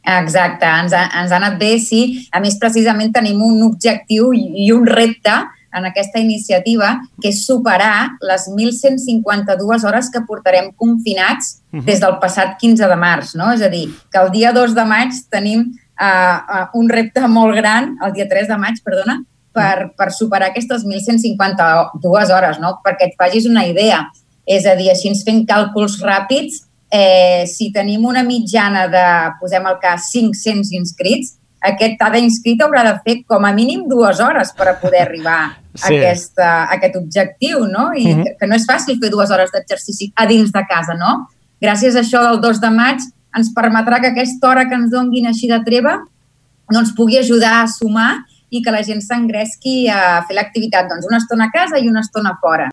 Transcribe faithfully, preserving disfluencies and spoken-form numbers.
Exacte, ens ha, ens ha anat bé, sí. A més, precisament tenim un objectiu i un repte en aquesta iniciativa, que és superar les mil cent cinquanta-dues hores que portarem confinats des del passat quinze de març, no? És a dir, que el dia dos de maig tenim uh, uh, un repte molt gran, el dia tres de maig, perdona, per, per superar aquestes mil cent cinquanta-dues hores, no? Perquè et facis una idea. És a dir, així ens fem càlculs ràpids. Eh, si tenim una mitjana de, posem el cas, cinc-cents inscrits, aquest cada inscrit haurà de fer com a mínim dues hores per a poder arribar sí. a, aquesta, a aquest objectiu, no? I mm-hmm. que, que no és fàcil fer dues hores d'exercici a dins de casa, no? Gràcies a això del dos de maig ens permetrà que aquesta hora que ens donguin així de treva no ens pugui ajudar a sumar i que la gent s'engresqui a fer l'activitat doncs, una estona a casa i una estona fora.